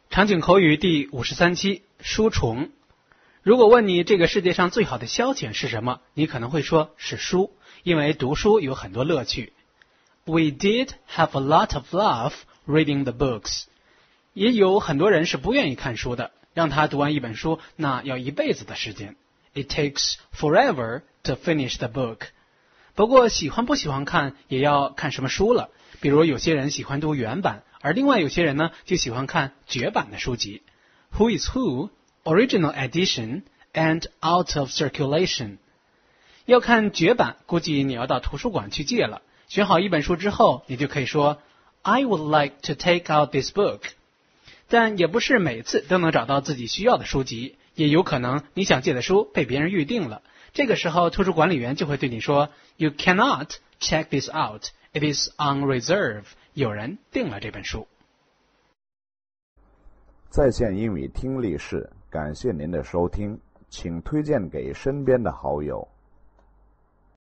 场景口语第53期，书虫。如果问你这个世界上最好的消遣是什么，你可能会说是书，因为读书有很多乐趣。We did have a lot of love reading the books. 也有很多人是不愿意看书的，让他读完一本书，那要一辈子的时间。It takes forever to finish the book. 不过喜欢不喜欢看也要看什么书了，比如有些人喜欢读原版，而另外有些人呢就喜欢看绝版的书籍。Who is who, original edition, and out of circulation. 要看绝版，估计你要到图书馆去借了。选好一本书之后，你就可以说 I would like to take out this book. 但也不是每次都能找到自己需要的书籍，也有可能你想借的书被别人预定了。这个时候图书管理员就会对你说 You cannot check this out. It is on reserve. 有人订了这本书。 在线英语听力室，感谢您的收听，请推荐给身边的好友。